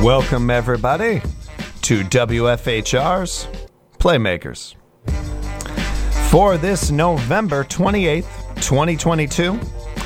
Welcome, everybody, to WFHR's Playmakers. For this November 28th, 2022,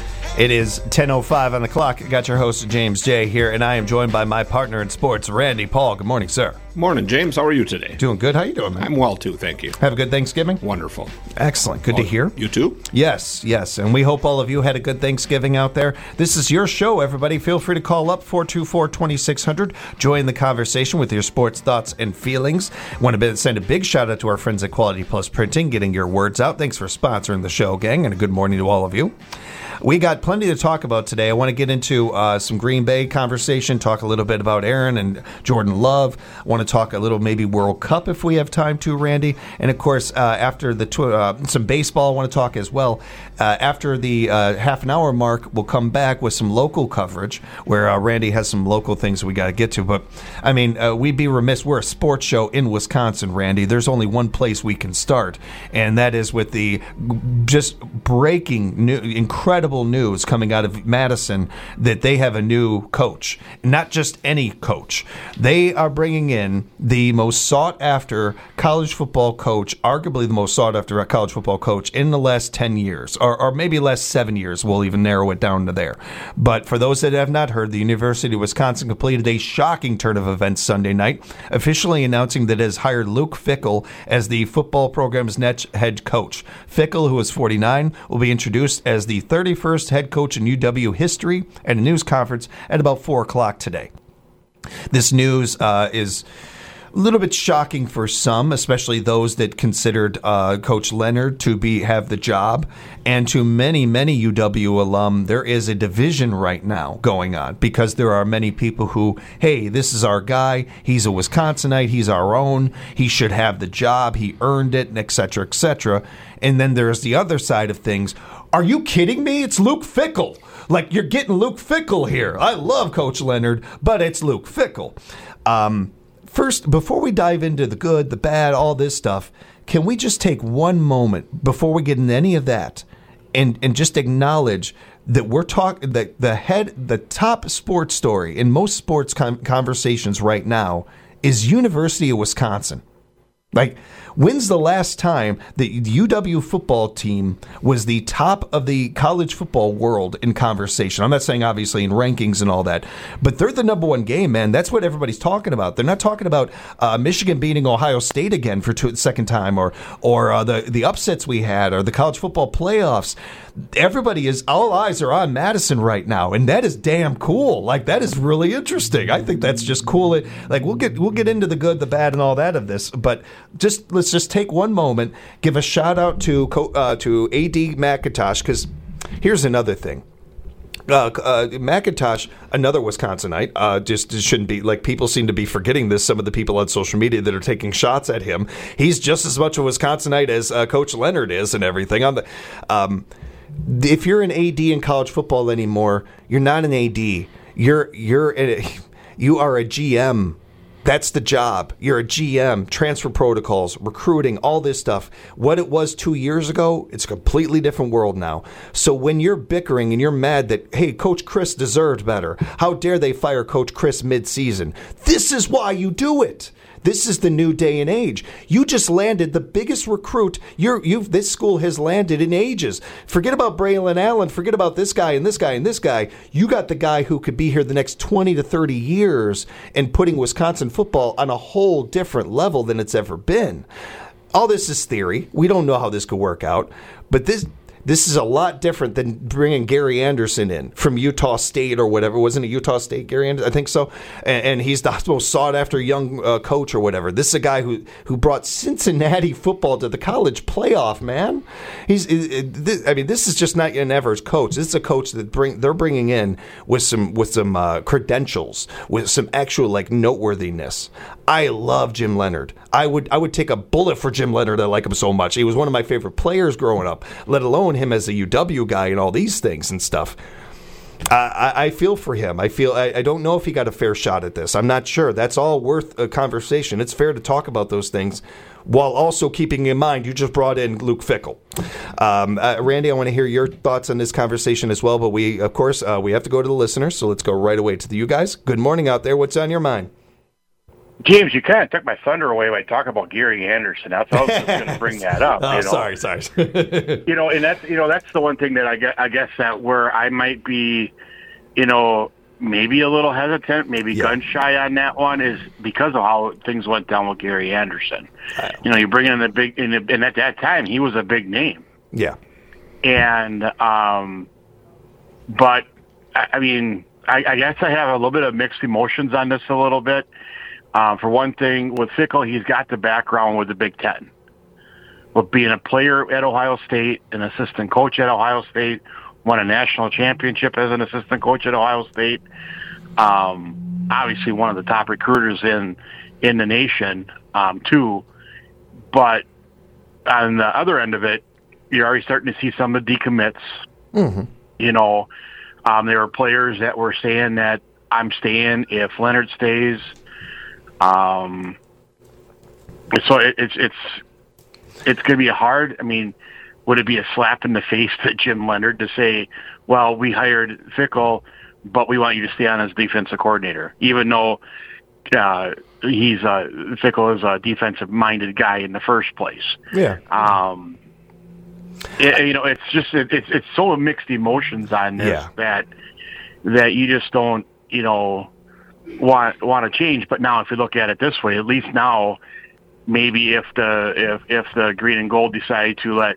it is 10:05 on the clock. I got your host, James J. here, and I am joined by my partner in sports, Randy Paul. Good morning, sir. Morning, James. How are you today? Doing good. How you doing, man? I'm well, too. Thank you. Have a good Thanksgiving? Wonderful. Excellent. Good to hear. You too? Yes. And we hope all of you had a good Thanksgiving out there. This is your show, everybody. Feel free to call up 424-2600. Join the conversation with your sports thoughts and feelings. Want to send a big shout out to our friends at Quality Plus Printing, getting your words out. Thanks for sponsoring the show, gang, and a good morning to all of you. We got plenty to talk about today. I want to get into some Green Bay conversation, talk a little bit about Aaron and Jordan Love. I want to talk a little maybe World Cup if we have time to, Randy. And, of course, after the some baseball I want to talk as well. After the half an hour mark, we'll come back with some local coverage where Randy has some local things we got to get to. But, I mean, we'd be remiss. We're a sports show in Wisconsin, Randy. There's only one place we can start, and that is with the just breaking new, incredible news coming out of Madison that they have a new coach. Not just any coach. They are bringing in the most sought-after college football coach, arguably the most sought-after college football coach in the last 10 years, or maybe last 7 years. We'll even narrow it down to there. But for those that have not heard, the University of Wisconsin completed a shocking turn of events Sunday night, officially announcing that it has hired Luke Fickell as the football program's next head coach. Fickell, who is 49, will be introduced as the 31st head coach in UW history at a news conference at about 4 o'clock today. This news is a little bit shocking for some, especially those that considered Coach Leonard to have the job. And to many UW alum, there is a division right now going on because there are many people who, hey, this is our guy. He's a Wisconsinite. He's our own. He should have the job. He earned it, et cetera, et cetera. And then there's the other side of things. Are you kidding me? It's Luke Fickell. Like, you're getting Luke Fickell here. I love Coach Leonard, but it's Luke Fickell. First, before we dive into the good, the bad, all this stuff, can we just take one moment before we get into any of that and just acknowledge that we're talking that the top sports story in most sports conversations right now is University of Wisconsin. Like, when's the last time the UW football team was the top of the college football world in conversation? I'm not saying obviously in rankings and all that, but they're the number one game, man. That's what everybody's talking about. They're not talking about Michigan beating Ohio State again for the second time, or the upsets we had, or the college football playoffs. All eyes are on Madison right now, and that is damn cool. Like, that is really interesting. I think that's just cool. Like, we'll get into the good, the bad, and all that of this, but let's just take one moment, give a shout out to A.D. McIntosh, because here's another thing. McIntosh, another Wisconsinite, just shouldn't be, like, people seem to be forgetting this, some of the people on social media that are taking shots at him. He's just as much a Wisconsinite as Coach Leonard is and everything. If you're an AD in college football anymore, you're not an AD. You are a GM. That's the job. You're a GM, transfer protocols, recruiting, all this stuff. What it was 2 years ago, it's a completely different world now. So when you're bickering and you're mad that, hey, Coach Chris deserved better, how dare they fire Coach Chris mid-season? This is why you do it. This is the new day and age. You just landed the biggest recruit this school has landed in ages. Forget about Braylon Allen. Forget about this guy and this guy and this guy. You got the guy who could be here the next 20 to 30 years and putting Wisconsin football on a whole different level than it's ever been. All this is theory. We don't know how this could work out. But this is a lot different than bringing Gary Anderson in from Utah State or whatever. Wasn't it Utah State, Gary Anderson? I think so. And he's the most sought-after young coach or whatever. This is a guy who brought Cincinnati football to the college playoff, man. This is just not an average coach. This is a coach that they're bringing in with some credentials, with some actual, like, noteworthiness. I love Jim Leonard. I would take a bullet for Jim Leonard. I like him so much. He was one of my favorite players growing up, let alone him as a UW guy and all these things and stuff. I feel for him. I don't know if he got a fair shot at this. I'm not sure. That's all worth a conversation. It's fair to talk about those things while also keeping in mind you just brought in Luke Fickell. Randy, I want to hear your thoughts on this conversation as well, but we have to go to the listeners, so let's go right away to you guys. Good morning out there. What's on your mind? James, you kind of took my thunder away by talking about Gary Anderson. That's I was just going to bring that up. Sorry. And that's the one thing that I guess that where I might be, maybe a little hesitant, maybe gun shy on that one is because of how things went down with Gary Anderson. You bring in the big, and at that time he was a big name. Yeah. And, but I mean, I guess I have a little bit of mixed emotions on this a little bit. For one thing, with Fickell, he's got the background with the Big Ten. With being a player at Ohio State, an assistant coach at Ohio State, won a national championship as an assistant coach at Ohio State. Obviously one of the top recruiters in the nation, too. But on the other end of it, you're already starting to see some of the decommits. Mm-hmm. There were players that were saying that I'm staying if Leonard stays. So it's going to be hard. I mean, would it be a slap in the face to Jim Leonard to say, well, we hired Fickell, but we want you to stay on as defensive coordinator, even though Fickell is a defensive-minded guy in the first place. Yeah. It's so mixed emotions on this that you just don't, want to change. But now if you look at it this way, at least now maybe if the green and gold decide to let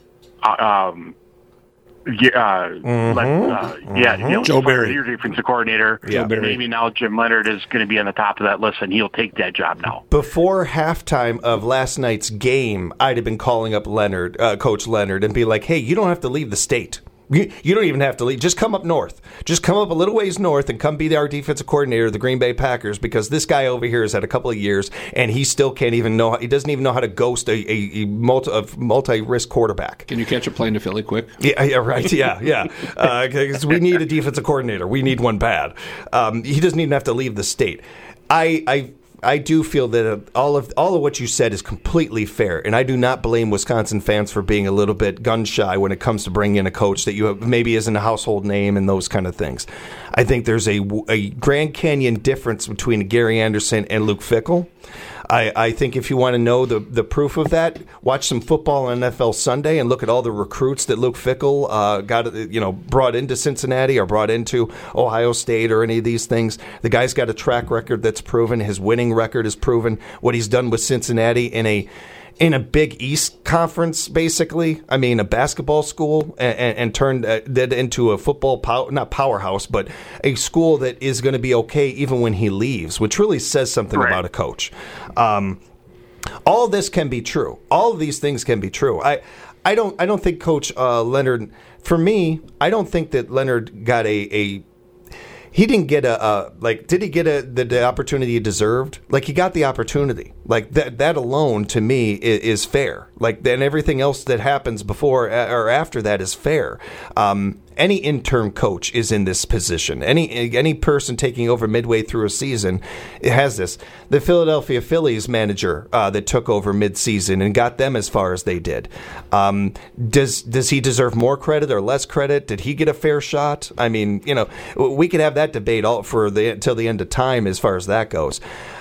Joe Barry, your defensive coordinator, maybe now Jim Leonard is going to be on the top of that list and he'll take that job now. Before halftime of last night's game, I'd have been calling up Coach Leonard, and be like, hey, you don't have to leave the state. You don't even have to leave. Just come up north. Just come up a little ways north and come be our defensive coordinator of the Green Bay Packers, because this guy over here has had a couple of years and he still can't even know. He doesn't even know how to ghost a multi-risk quarterback. Can you catch a plane to Philly quick? Yeah, right. Yeah. Because we need a defensive coordinator. We need one bad. He doesn't even have to leave the state. I do feel that all of what you said is completely fair, and I do not blame Wisconsin fans for being a little bit gun shy when it comes to bringing in a coach that maybe isn't a household name and those kind of things. I think there's a Grand Canyon difference between Gary Anderson and Luke Fickell. I think if you want to know the proof of that, watch some football on NFL Sunday and look at all the recruits that Luke Fickell brought into Cincinnati or brought into Ohio State or any of these things. The guy's got a track record that's proven. His winning record is proven. What he's done with Cincinnati in a Big East conference, basically. I mean, a basketball school, and turned that into a football not powerhouse, but a school that is going to be okay even when he leaves, which really says something about a coach. All this can be true. All of these things can be true. I don't think Coach Leonard. For me, I don't think that Leonard got he didn't get did he get the opportunity he deserved? Like, he got the opportunity. Like, that alone, to me, is fair. Like, then everything else that happens before or after that is fair. Any interim coach is in this position. Any person taking over midway through a season has this. The Philadelphia Phillies manager that took over midseason and got them as far as they did. Does he deserve more credit or less credit? Did he get a fair shot? I mean, we could have that debate till the end of time as far as that goes.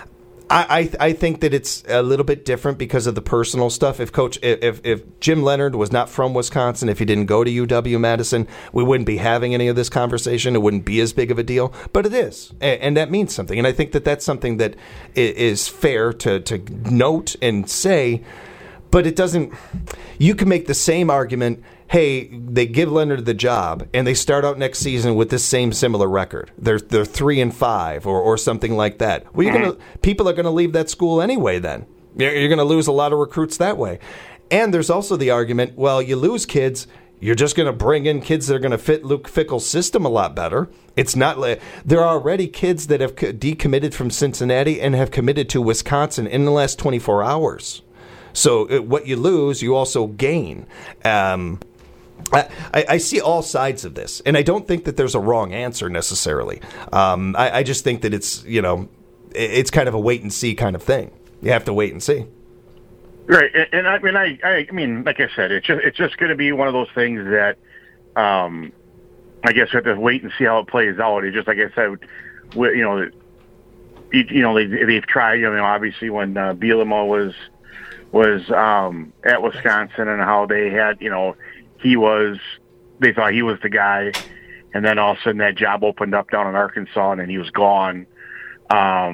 I think that it's a little bit different because of the personal stuff. If Jim Leonard was not from Wisconsin, if he didn't go to UW-Madison, we wouldn't be having any of this conversation. It wouldn't be as big of a deal, but it is, and that means something. And I think that that's something that is fair to note and say, but it doesn't. You can make the same argument. Hey, they give Leonard the job, and they start out next season with this similar record. They're 3-5 or something like that. Well, people are going to leave that school anyway. Then you're going to lose a lot of recruits that way. And there's also the argument: well, you lose kids, you're just going to bring in kids that are going to fit Luke Fickell's system a lot better. It's not. There are already kids that have decommitted from Cincinnati and have committed to Wisconsin in the last 24 hours. So what you lose, you also gain. I see all sides of this, and I don't think that there's a wrong answer necessarily. I just think that it's it's kind of a wait and see kind of thing. You have to wait and see. Right, and I mean, like I said, it's just going to be one of those things that I guess we have to wait and see how it plays out. It's just like I said, they've tried. Obviously when Bielema was at Wisconsin, and how they had, they thought he was the guy, and then all of a sudden that job opened up down in Arkansas, and then he was gone. I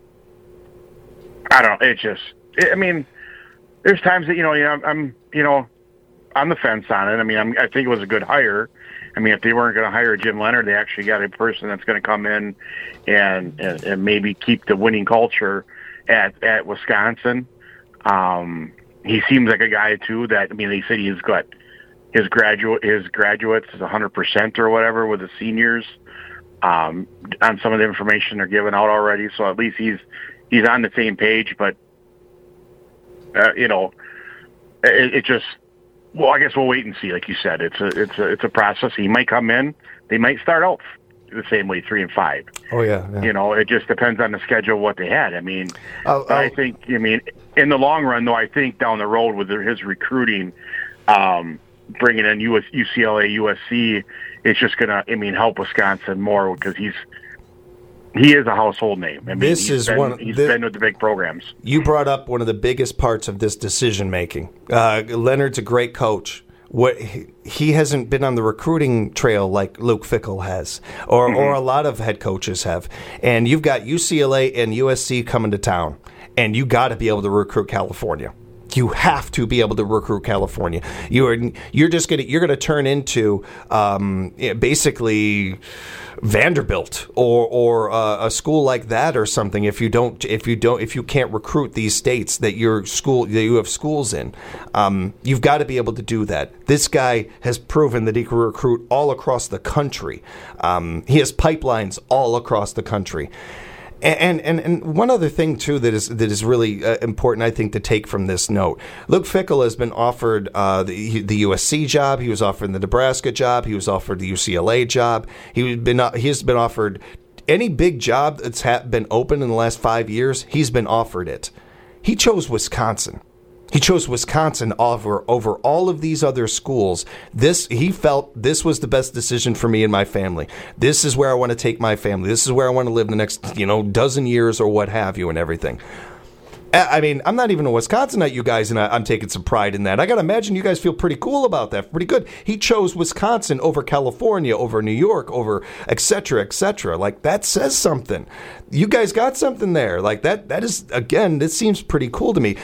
don't know. I mean, there's times that I'm on the fence on it. I mean, I think it was a good hire. I mean, if they weren't going to hire Jim Leonhard, they actually got a person that's going to come in and maybe keep the winning culture at Wisconsin. He seems like a guy too that, I mean, they said he's got his graduates is 100% or whatever with the seniors on some of the information they're giving out already. So at least he's on the same page. But it just. Well, I guess we'll wait and see. Like you said, it's a process. He might come in. They might start out the same way, 3-5. Oh yeah. It just depends on the schedule what they had. I mean, I think. I mean, in the long run, though, I think down the road with his recruiting, bringing in UCLA, USC, it's just gonna, help Wisconsin more because he is a household name. I mean, he's been with the big programs. You brought up one of the biggest parts of this decision making. Leonard's a great coach. He hasn't been on the recruiting trail like Luke Fickell has, or a lot of head coaches have. And you've got UCLA and USC coming to town, and you got to be able to recruit California. You have to be able to recruit California. You're gonna turn into basically Vanderbilt or a school like that or something if you can't recruit these states that you have schools in. You've got to be able to do that. This guy has proven that he can recruit all across the country. He has pipelines all across the country. And one other thing too that is really important, I think, to take from this note. Luke Fickell has been offered the USC job. He was offered the Nebraska job. He was offered the UCLA job. He has been offered any big job that's been open in the last 5 years. He's been offered it. He chose Wisconsin. He chose Wisconsin over all of these other schools. He felt this was the best decision for me and my family. This is where I want to take my family. This is where I want to live the next, dozen years or what have you and everything. I mean, I'm not even a Wisconsinite, you guys, and I'm taking some pride in that. I got to imagine you guys feel pretty cool about that. Pretty good. He chose Wisconsin over California, over New York, over et cetera, et cetera. Like, that says something. You guys got something there. Like, that is, again, this seems pretty cool to me.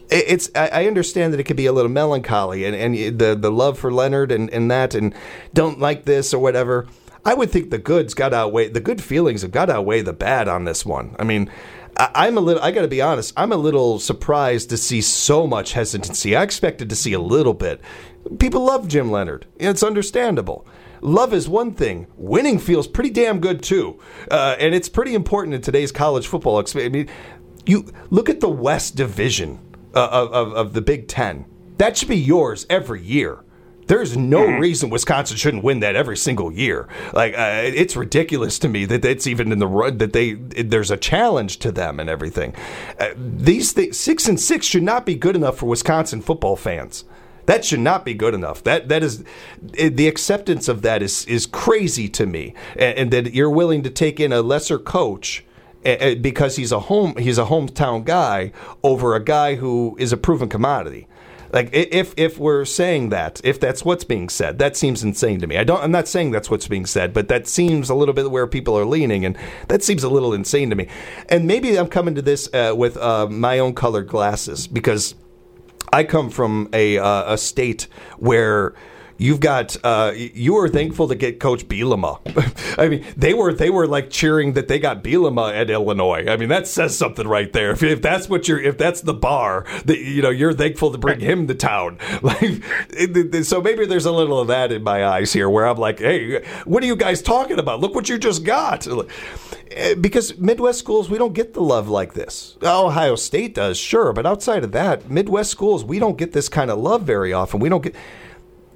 I understand that it could be a little melancholy and the love for Leonhard and that, and don't like this or whatever. I would think the good feelings have got to outweigh the bad on this one. I mean, I got to be honest, I'm a little surprised to see so much hesitancy. I expected to see a little bit. People love Jim Leonhard. It's understandable. Love is one thing. Winning feels pretty damn good too. And it's pretty important in today's college football. I mean, you look at the West Division of the Big Ten. That should be yours every year. There's no reason Wisconsin shouldn't win that every single year. Like, it's ridiculous to me that it's even in the run that there's a challenge to them and everything. These things, 6-6 should not be good enough for Wisconsin football fans. That should not be good enough. That is the acceptance of that is crazy to me, and that you're willing to take in a lesser coach because he's a hometown guy over a guy who is a proven commodity. Like, if we're saying that, if that's what's being said, that seems insane to me. I'm not saying that's what's being said, but that seems a little bit where people are leaning, and that seems a little insane to me. And maybe I'm coming to this with my own colored glasses, because I come from a state where you've got you were thankful to get Coach Bielema. I mean, they were like cheering that they got Bielema at Illinois. I mean, that says something right there. If that's the bar that you're thankful to bring him to town. Like, so maybe there's a little of that in my eyes here, where I'm like, hey, what are you guys talking about? Look what you just got. Because Midwest schools, we don't get the love like this. Ohio State does, sure, but outside of that, Midwest schools, we don't get this kind of love very often. We don't get.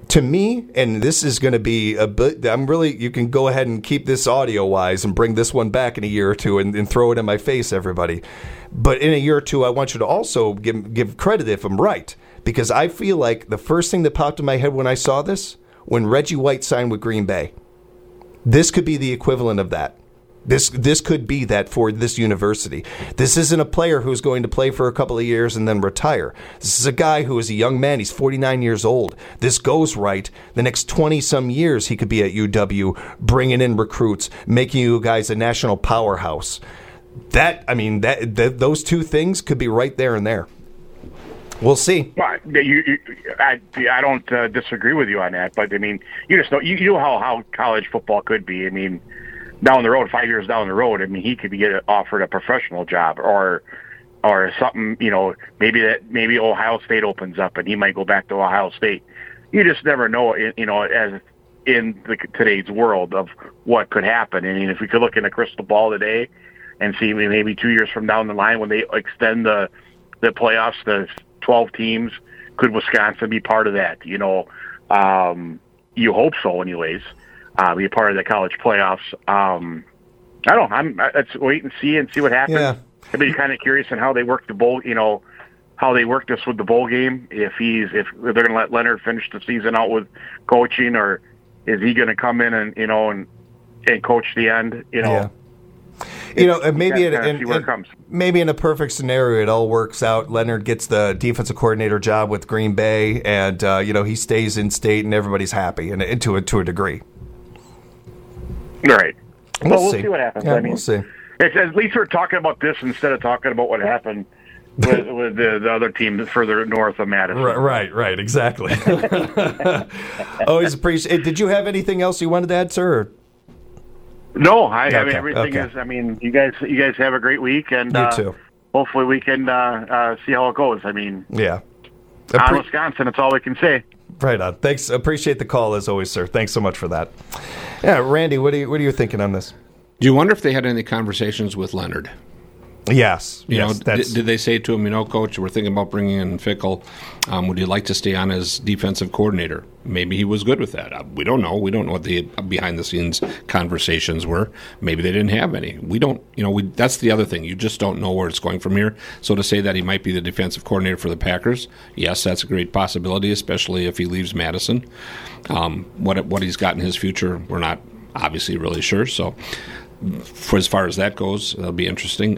To me, and this is going to be a bit, you can go ahead and keep this audio-wise and bring this one back in a year or two and throw it in my face, everybody. But in a year or two, I want you to also give credit if I'm right. Because I feel like the first thing that popped in my head when I saw this, when Reggie White signed with Green Bay, this could be the equivalent of that. This could be that for this university. This isn't a player who's going to play for a couple of years and then retire. This is a guy who is a young man. He's 49 years old. This goes right. The next 20-some years he could be at UW, bringing in recruits, making you guys a national powerhouse. Those two things could be right there and there. We'll see. Well, I don't disagree with you on that, but I mean, you just know you know how college football could be. I mean, down the road, 5 years down the road, I mean, he could be offered a professional job or something. You know, maybe Ohio State opens up and he might go back to Ohio State. You just never know. You know, as in today's world of what could happen. I mean, if we could look in a crystal ball today and see maybe 2 years from down the line when they extend the playoffs to 12 teams, could Wisconsin be part of that? You know, you hope so, anyways. Be a part of the college playoffs. I don't know. Let's wait and see what happens. Yeah. I'd be kind of curious on how they work the bowl. You know, how they work this with the bowl game. If they're going to let Leonard finish the season out with coaching, or is he going to come in and coach the end? You know. Yeah. You know, maybe in a perfect scenario, it all works out. Leonard gets the defensive coordinator job with Green Bay, and he stays in state, and everybody's happy, and to a degree. All right. We'll see what happens. Yeah, I mean, we'll see. It's, at least we're talking about this instead of talking about what happened with the other team further north of Madison. Right, exactly. Always appreciate. Did you have anything else you wanted to add, sir? Or? No, I mean everything is. I mean, you guys have a great week, and you too. Hopefully we can see how it goes. I mean, yeah, on Wisconsin, that's all we can say. Right on. Thanks. Appreciate the call as always, sir. Thanks so much for that. Yeah, Randy, what are you thinking on this? Do you wonder if they had any conversations with Leonard? Yes. Did they say to him, Coach, we're thinking about bringing in Fickell. Would you like to stay on as defensive coordinator? Maybe he was good with that. We don't know. We don't know what the behind-the-scenes conversations were. Maybe they didn't have any. We don't. That's the other thing. You just don't know where it's going from here. So to say that he might be the defensive coordinator for the Packers, yes, that's a great possibility, especially if he leaves Madison. What he's got in his future, we're not obviously really sure. So. For as far as that goes, that'll be interesting.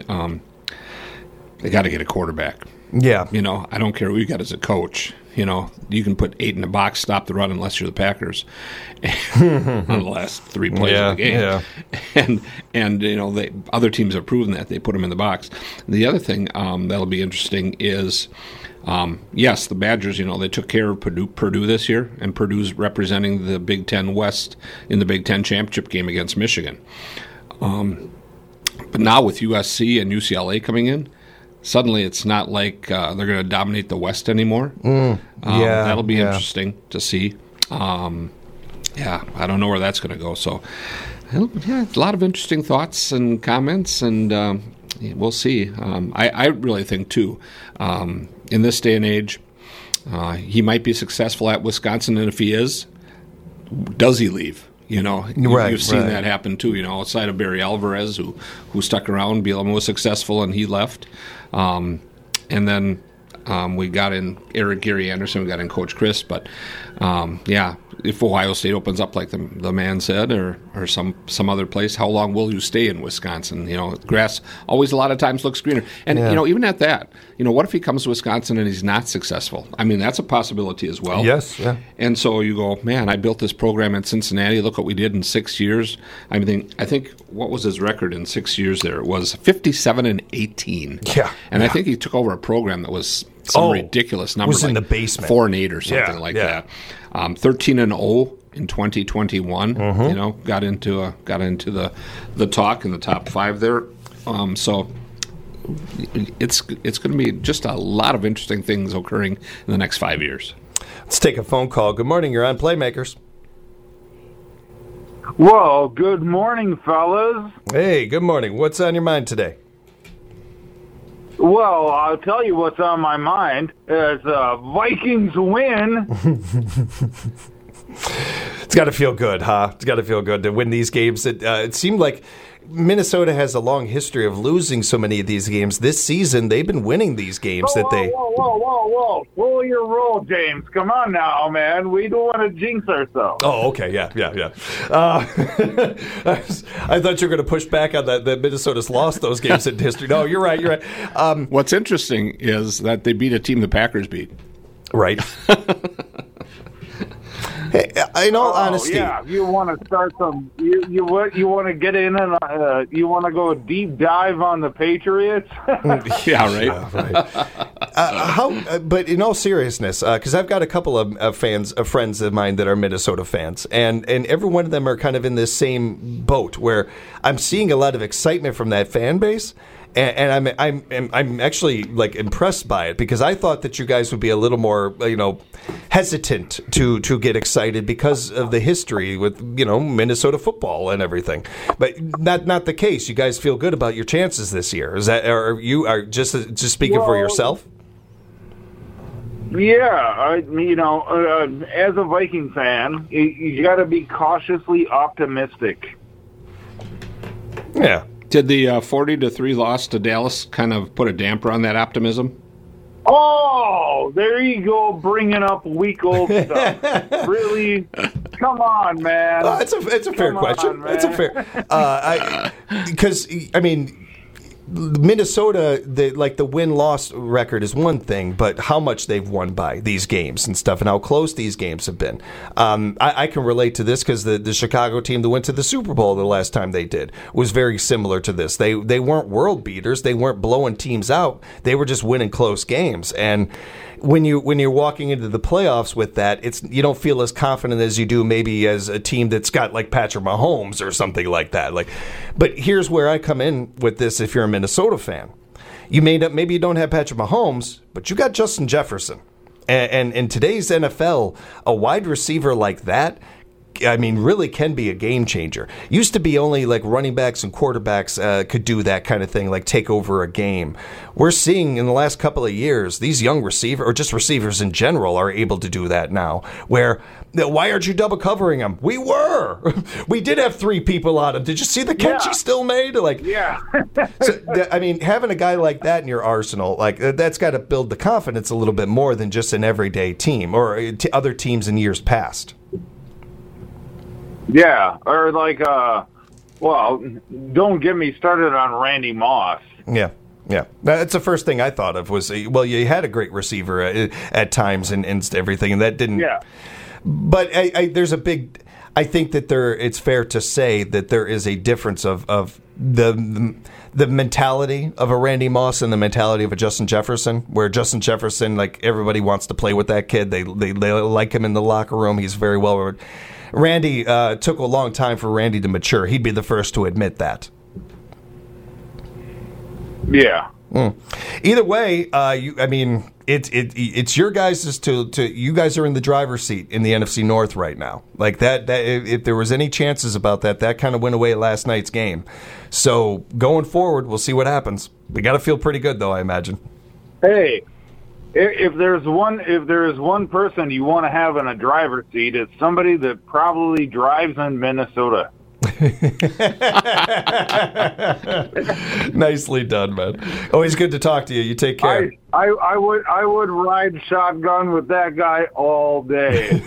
They got to get a quarterback. Yeah. I don't care who you got as a coach. You can put 8 in the box, stop the run unless you're the Packers on the last 3 plays of the game. Yeah. And the other teams have proven that. They put them in the box. The other thing that'll be interesting is, yes, the Badgers, they took care of Purdue this year, and Purdue's representing the Big Ten West in the Big Ten championship game against Michigan. But now with USC and UCLA coming in, suddenly it's not like they're going to dominate the West anymore. That'll be interesting to see. I don't know where that's going to go. So, a lot of interesting thoughts and comments, and we'll see. I really think, too, in this day and age, he might be successful at Wisconsin, and if he is, does he leave? You've seen that happen too. Outside of Barry Alvarez, who stuck around, Bielema was successful and he left, and then we got in Gary Anderson, we got in Coach Chris. But if Ohio State opens up like the man said, or some other place, how long will you stay in Wisconsin? Grass always a lot of times looks greener. And even at that, what if he comes to Wisconsin and he's not successful? I mean, that's a possibility as well. Yes, yeah. And so you go, man, I built this program in Cincinnati. Look what we did in 6 years. I think what was his record in 6 years there? It was 57-18. Yeah. And I think he took over a program that was some ridiculous number. Was like in the basement. 4-8 or something like that. 13-0 in 2021. Got into the talk in the top 5 there. So it's going to be just a lot of interesting things occurring in the next 5 years. Let's take a phone call. Good morning. You're on Playmakers. Well, good morning, fellas. Hey, good morning. What's on your mind today? Well, I'll tell you what's on my mind is Vikings win. It's got to feel good, huh? It's got to feel good to win these games. It seemed like Minnesota has a long history of losing so many of these games. This season, they've been winning these games. Whoa. Slow your roll, James. Come on now, man. We don't want to jinx ourselves. Oh, okay. Yeah. I thought you were going to push back on that Minnesota's lost those games in history. No, you're right. What's interesting is that they beat a team the Packers beat. Right. Hey, in all honesty, yeah, you want to start some. You want to get in and you want to go a deep dive on the Patriots. Yeah, right. But in all seriousness, because I've got a couple of friends of mine that are Minnesota fans, and every one of them are kind of in this same boat where I'm seeing a lot of excitement from that fan base. And I'm actually like impressed by it, because I thought that you guys would be a little more hesitant to get excited because of the history with Minnesota football and everything, but not the case. You guys feel good about your chances this year. Is that, or you are just speaking for yourself? Yeah, as a Viking fan, you got to be cautiously optimistic. Yeah. Did the 40-3 loss to Dallas kind of put a damper on that optimism? Oh, there you go, bringing up week old stuff. Really? Come on, man. It's a fair question. It's a fair because Minnesota, the win-loss record is one thing, but how much they've won by these games and stuff, and how close these games have been. I can relate to this because the Chicago team that went to the Super Bowl the last time they did was very similar to this. They weren't world beaters. They weren't blowing teams out. They were just winning close games. And when you're walking into the playoffs with that, you don't feel as confident as you do maybe as a team that's got like Patrick Mahomes or something like that. But here's where I come in with this. If you're a Minnesota fan, maybe you don't have Patrick Mahomes, but you got Justin Jefferson, and in today's NFL, a wide receiver like that, really can be a game changer. Used to be only like running backs and quarterbacks could do that kind of thing, like take over a game. We're seeing in the last couple of years, these young receivers, or just receivers in general, are able to do that now. Where, why aren't you double covering them? We were. We did have 3 people on him. Did you see the catch he still made? Yeah. Having a guy like that in your arsenal, that's got to build the confidence a little bit more than just an everyday team or other teams in years past. Yeah, or don't get me started on Randy Moss. Yeah. That's the first thing I thought of was, you had a great receiver at times and everything, and that didn't. Yeah. But I think that it's fair to say that there is a difference of the mentality of a Randy Moss and the mentality of a Justin Jefferson, where Justin Jefferson, everybody wants to play with that kid. They like him in the locker room. He's very well. Randy took a long time for Randy to mature. He'd be the first to admit that. Yeah. Either way, it's your guys' you guys are in the driver's seat in the NFC North right now. Like that if there was any chances about that kind of went away at last night's game. So going forward, we'll see what happens. We got to feel pretty good, though, I imagine. Hey. If there's one person you want to have in a driver's seat, it's somebody that probably drives in Minnesota. Nicely done, man. Always good to talk to you. You take care. I would ride shotgun with that guy all day.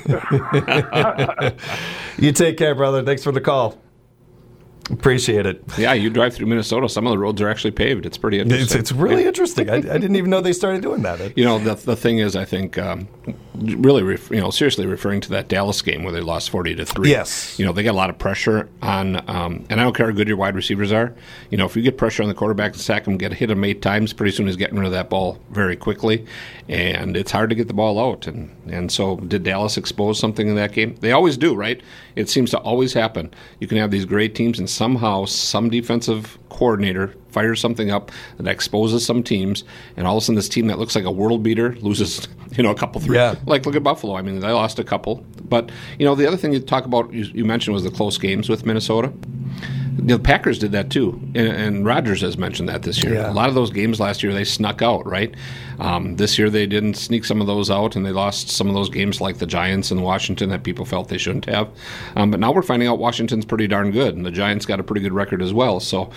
You take care, brother. Thanks for the call. Appreciate it. Yeah, you drive through Minnesota. Some of the roads are actually paved. It's pretty interesting. It's really interesting. I didn't even know they started doing that. The thing is, I think, really, seriously referring to that Dallas game where they lost 40-3. Yes. They got a lot of pressure on, and I don't care how good your wide receivers are. If you get pressure on the quarterback and sack him, hit him 8 times, pretty soon he's getting rid of that ball very quickly, and it's hard to get the ball out. And so, did Dallas expose something in that game? They always do, right? It seems to always happen. You can have these great teams, and somehow some defensive coordinator fires something up that exposes some teams, and all of a sudden this team that looks like a world beater loses, a couple, 3. Yeah. Like, look at Buffalo. They lost a couple. But, the other thing you talk about, you mentioned was the close games with Minnesota. The Packers did that too, and Rodgers has mentioned that this year. Yeah. A lot of those games last year they snuck out, right? This year they didn't sneak some of those out, and they lost some of those games like the Giants and Washington that people felt they shouldn't have. But now we're finding out Washington's pretty darn good, and the Giants got a pretty good record as well. So,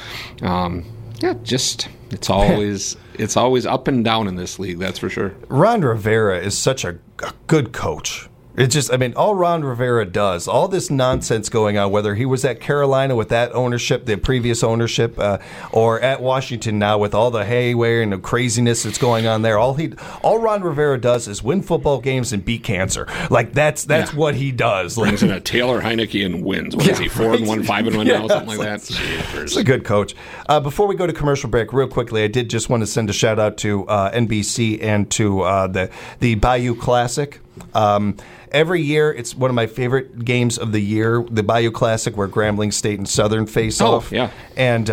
it's always up and down in this league, that's for sure. Ron Rivera is such a good coach. It's just, all Ron Rivera does, all this nonsense going on, whether he was at Carolina with that ownership, the previous ownership, or at Washington now with all the haywire and the craziness that's going on there, all Ron Rivera does is win football games and beat cancer. Like, that's what he does. Brings in a Taylor Heineke and wins. What is he, 4-1, 5-1 now, something like that? He's a good coach. Before we go to commercial break, real quickly, I did just want to send a shout out to NBC and to the Bayou Classic. Every year, it's one of my favorite games of the year, the Bayou Classic, where Grambling State and Southern face off. Yeah. And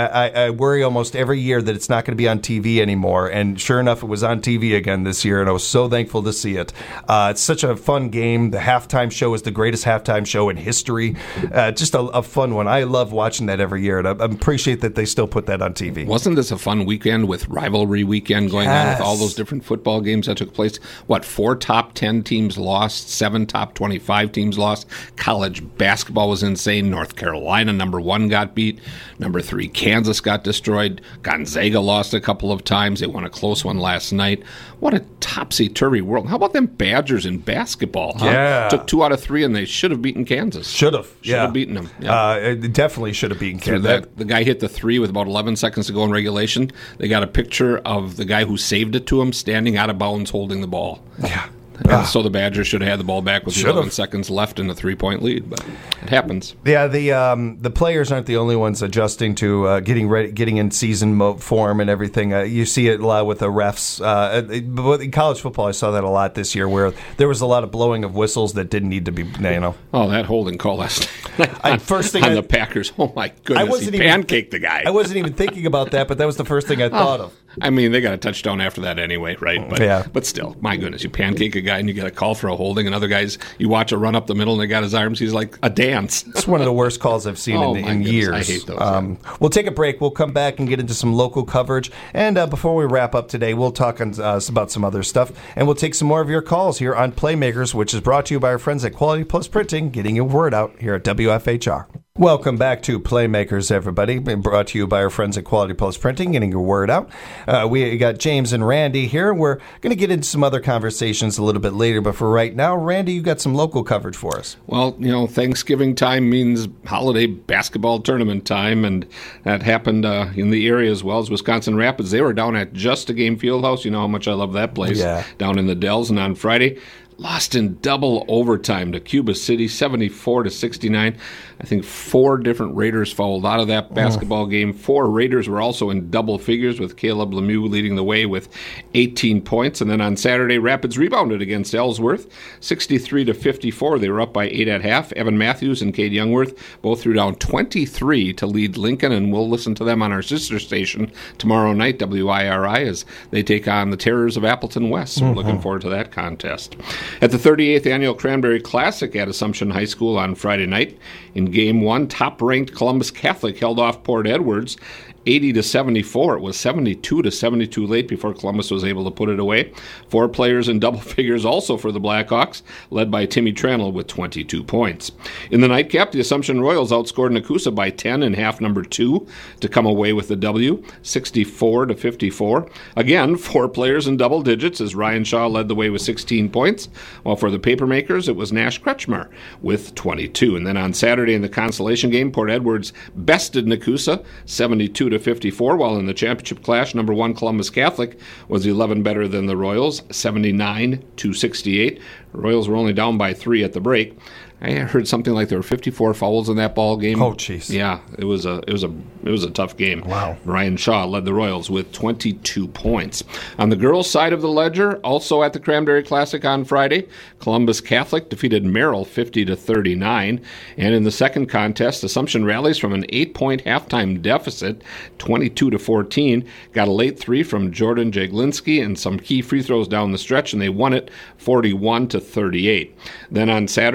I worry almost every year that it's not going to be on TV anymore. And sure enough, it was on TV again this year, and I was so thankful to see it. It's such a fun game. The halftime show is the greatest halftime show in history. Just a fun one. I love watching that every year, and I appreciate that they still put that on TV. Wasn't this a fun weekend with rivalry weekend going on with all those different football games that took place? 4 top 10 teams lost, 7 top 25 teams lost. College basketball was insane. North Carolina, number 1, got beat. Number 3, Kansas got destroyed. Gonzaga lost a couple of times. They won a close one last night. What a topsy-turvy world. How about them Badgers in basketball? Huh? Yeah. Took 2 out of 3, and they should have beaten Kansas. Should have beaten them. Yeah. It definitely should have beaten Kansas. The guy hit the 3 with about 11 seconds to go in regulation. They got a picture of the guy who saved it to him standing out of bounds holding the ball. Yeah. And so the Badgers should have had the ball back with 11 seconds left in the 3-point lead, but it happens. Yeah, the players aren't the only ones adjusting to getting in season form and everything. You see it a lot with the refs. But in college football, I saw that a lot this year, where there was a lot of blowing of whistles that didn't need to be. Oh, that holding call last night on the Packers. Oh my goodness, he pancaked the guy. I wasn't even thinking about that, but that was the first thing I thought of. They got a touchdown after that anyway, right? But still, my goodness, you pancake a guy and you get a call for a holding, and other guys, you watch a run up the middle and they got his arms, he's like a dance. It's one of the worst calls I've seen in years. I hate those. We'll take a break. We'll come back and get into some local coverage. And before we wrap up today, we'll talk about some other stuff. And we'll take some more of your calls here on Playmakers, which is brought to you by our friends at Quality Plus Printing, getting your word out here at WFHR. Welcome back to Playmakers, everybody. Brought to you by our friends at Quality Plus Printing, getting your word out. We got James and Randy here. We're going to get into some other conversations a little bit later, but for right now, Randy, you got some local coverage for us. Well, Thanksgiving time means holiday basketball tournament time, and that happened in the area as well as Wisconsin Rapids. They were down at Just a Game Fieldhouse. You know how much I love that place. Yeah. Down in the Dells, and on Friday, lost in double overtime to Cuba City, 74-69. I think 4 different Raiders fouled out of that basketball game. 4 Raiders were also in double figures, with Caleb Lemieux leading the way with 18 points. And then on Saturday, Rapids rebounded against Ellsworth, 63-54. They were up by 8 at half. Evan Matthews and Cade Youngworth both threw down 23 to lead Lincoln, and we'll listen to them on our sister station tomorrow night, WIRI, as they take on the Terrors of Appleton West. So we're looking forward to that contest. At the 38th Annual Cranberry Classic at Assumption High School on Friday night, in Game 1, top-ranked Columbus Catholic held off Port Edwards 80-74. It was 72-72 late before Columbus was able to put it away. 4 players in double figures also for the Blackhawks, led by Timmy Tranel with 22 points. In the nightcap, the Assumption Royals outscored Nakusa by 10 in half number 2 to come away with the W, 64-54. Again, 4 players in double digits as Ryan Shaw led the way with 16 points, while for the Papermakers, it was Nash Kretschmar with 22. And then on Saturday in the consolation game, Port Edwards bested Nakusa 72-54, while in the championship clash, number 1 Columbus Catholic was 11 better than the Royals, 79-68. The Royals were only down by 3 at the break. I heard something like there were 54 fouls in that ball game. Oh, jeez. Yeah, it was a tough game. Wow. Ryan Shaw led the Royals with 22 points. On the girls' side of the ledger, also at the Cranberry Classic on Friday, Columbus Catholic defeated Merrill 50-39. And in the second contest, Assumption rallies from an 8-point halftime deficit, 22-14. Got a late 3 from Jordan Jaglinski and some key free throws down the stretch, and they won it 41-38. Then on Saturday in the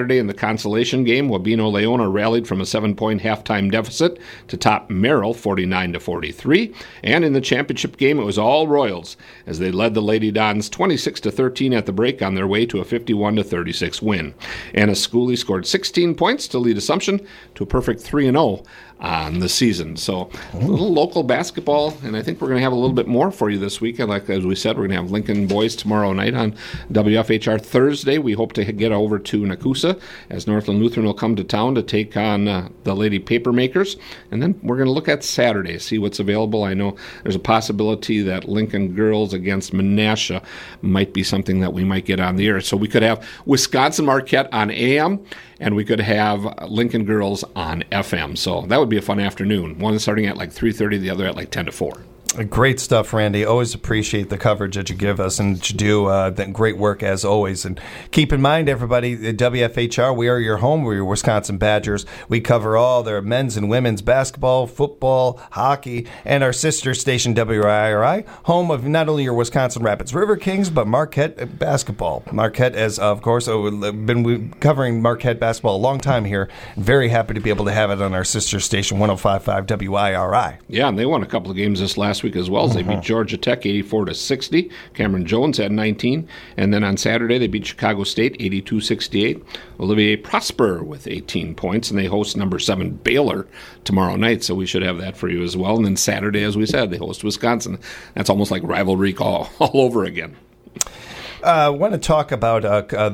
consolation game, Wabeno Leona rallied from a 7-point halftime deficit to top Merrill 49-43. And in the championship game, it was all Royals as they led the Lady Dons 26-13 at the break on their way to a 51-36 win. Anna Schooley scored 16 points to lead Assumption to a perfect 3-0 on the season. So a little local basketball, and I think we're going to have a little bit more for you this weekend. Like as we said, we're going to have Lincoln boys tomorrow night on WFHR. Thursday, we hope to get over to Nakusa as Northland Lutheran will come to town to take on the Lady Papermakers. And then we're going to look at Saturday, see what's available. I know there's a possibility that Lincoln girls against Menasha might be something that we might get on the air. So we could have Wisconsin Marquette on AM, and we could have Lincoln girls on FM. So that would be a fun afternoon. One starting at like 3:30, the other at like 10 to 4. Great stuff, Randy. Always appreciate the coverage that you give us and that you do. Great work as always. And keep in mind, everybody, at WFHR, we are your home. We're your Wisconsin Badgers. We cover all their men's and women's basketball, football, hockey, and our sister station, WIRI, home of not only your Wisconsin Rapids River Kings, but Marquette basketball. Marquette, as of course, been covering Marquette basketball a long time here. Very happy to be able to have it on our sister station, 105.5 WIRI. Yeah, and they won a couple of games this last week as well as they beat Georgia Tech 84-60. Cameron Jones had 19. And then on Saturday, they beat Chicago State 82-68. Olivier Prosper with 18 points, and they host number 7 Baylor tomorrow night, so we should have that for you as well. And then Saturday, as we said, they host Wisconsin. That's almost like rivalry all over again. I want to talk about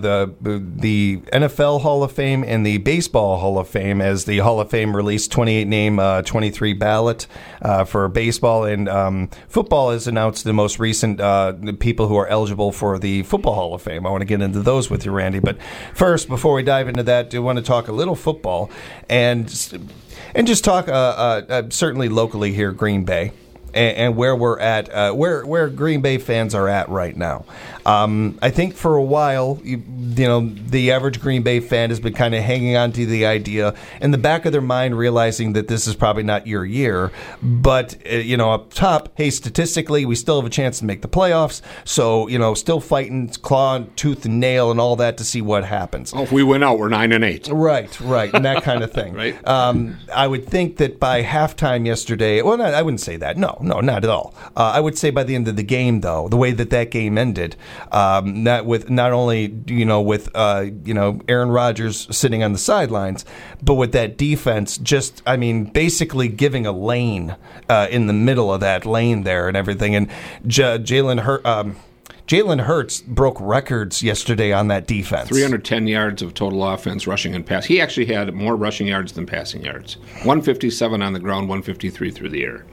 the NFL Hall of Fame and the Baseball Hall of Fame, as the Hall of Fame released 28-name, 23 ballot for baseball, and football has announced the most recent people who are eligible for the Football Hall of Fame. I want to get into those with you, Randy. But first, before we dive into that, I want to talk a little football and just talk certainly locally here, Green Bay. And where we're at, where Green Bay fans are at right now. I think for a while, you know, the average Green Bay fan has been kind of hanging on to the idea in the back of their mind, realizing that this is probably not your year. But, up top, hey, statistically, we still have a chance to make the playoffs. So, still fighting claw, tooth, and nail and all that to see what happens. Oh, if we win out, we're 9-8. Right, and that kind of thing. Right. I would think that by halftime yesterday, well, I wouldn't say that. No, not at all. I would say by the end of the game, though, the way that game ended, not only with Aaron Rodgers sitting on the sidelines, but with that defense basically giving a lane in the middle of that lane there and everything. And Jalen Hurts broke records yesterday on that defense. 310 yards of total offense, rushing and pass. He actually had more rushing yards than passing yards. 157 on the ground, 153 through the air.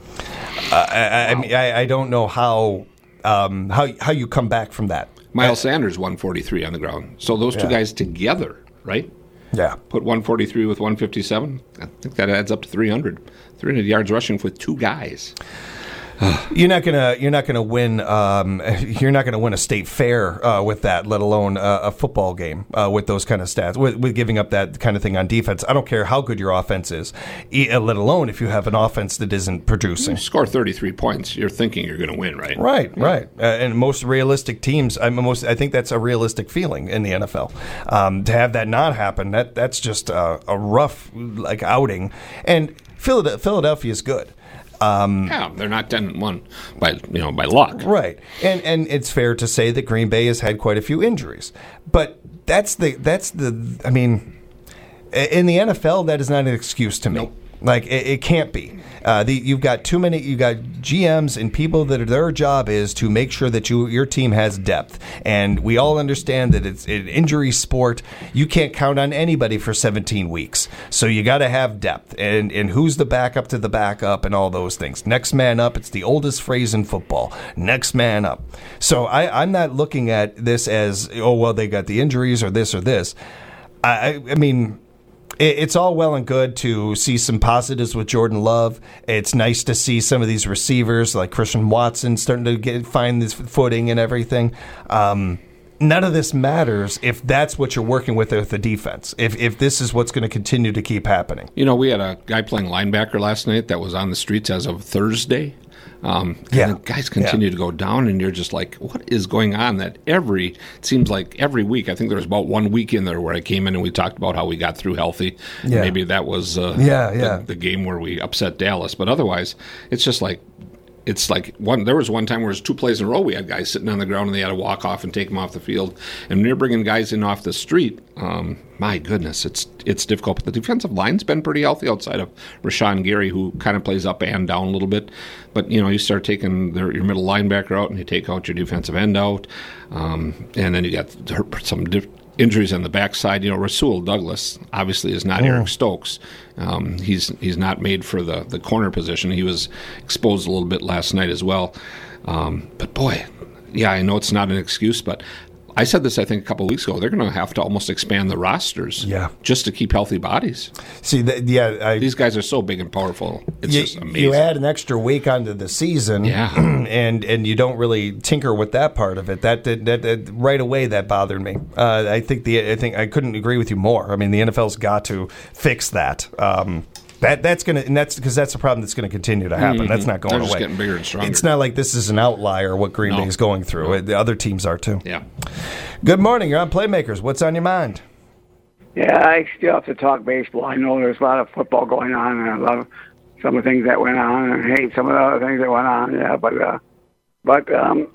I don't know how you come back from that. Miles Sanders 143 on the ground. So those two guys together, right? Yeah. Put 143 with 157. I think that adds up to 300. 300 yards rushing with two guys. You're not gonna win. You're not gonna win a state fair with that, let alone a football game with those kind of stats. With giving up that kind of thing on defense, I don't care how good your offense is, let alone if you have an offense that isn't producing. You score 33 points, you're thinking you're going to win, right? Right. And most realistic teams, I think that's a realistic feeling in the NFL. To have that not happen, that's just a rough outing. And Philadelphia is good. They're not 10-1 by luck, right? And it's fair to say that Green Bay has had quite a few injuries, but that's the. I mean, in the NFL, that is not an excuse to me. Nope. It can't be. You've got too many. You got GMs and people that their job is to make sure that your team has depth. And we all understand that it's an injury sport. You can't count on anybody for 17 weeks. So you got to have depth. And who's the backup to the backup and all those things. Next man up. It's the oldest phrase in football. Next man up. So I'm not looking at this as, they got the injuries or this or this. I mean. It's all well and good to see some positives with Jordan Love. It's nice to see some of these receivers like Christian Watson starting to find this footing and everything. None of this matters if that's what you're working with the defense, if this is what's going to continue to keep happening. We had a guy playing linebacker last night that was on the streets as of Thursday. And the guys continue to go down, and you're just like, what is going on? It seems like every week, I think there was about 1 week in there where I came in and we talked about how we got through healthy. Yeah. Maybe that was the game where we upset Dallas. But otherwise, it's just like, there was one time where it was 2 plays in a row. We had guys sitting on the ground and they had to walk off and take them off the field. And when you're bringing guys in off the street, my goodness, it's difficult. But the defensive line's been pretty healthy outside of Rashawn Gary, who kind of plays up and down a little bit. But, you start taking your middle linebacker out and you take out your defensive end out. And then you got some injuries on the backside. Rasul Douglas obviously is not Eric Stokes. He's not made for the corner position. He was exposed a little bit last night as well. But boy, I know it's not an excuse, but I said this, I think, a couple of weeks ago. They're going to have to almost expand the rosters just to keep healthy bodies. See, these guys are so big and powerful. It's just amazing. You add an extra week onto the season, and you don't really tinker with that part of it. That right away that bothered me. I think I couldn't agree with you more. I mean, the NFL's got to fix that. That's because the problem that's going to continue to happen. That's not going away. They're just getting bigger and stronger. It's not like this is an outlier what Green Bay is going through. The other teams are too. Yeah. Good morning. You're on Playmakers. What's on your mind? Yeah, I still have to talk baseball. I know there's a lot of football going on, and I love some of the things that went on, and hate some of the other things that went on. Yeah, but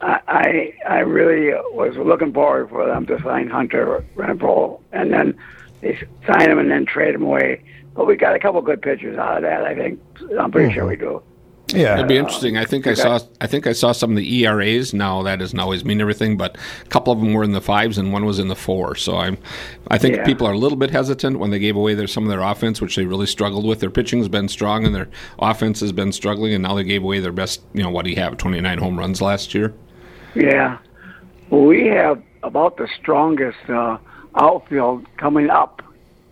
I really was looking forward for them to sign Hunter Renfroe, and then they sign him and then trade him away. But we got a couple good pitchers out of that, I think. I'm pretty sure we do. Yeah, it'd be interesting. I think I saw some of the ERAs. Now that doesn't always mean everything, but a couple of them were in the 5s and one was in the 4. So I think people are a little bit hesitant when they gave away some of their offense, which they really struggled with. Their pitching's been strong and their offense has been struggling, and now they gave away their best. What do you have? 29 home runs last year. Yeah, well, we have about the strongest outfield coming up.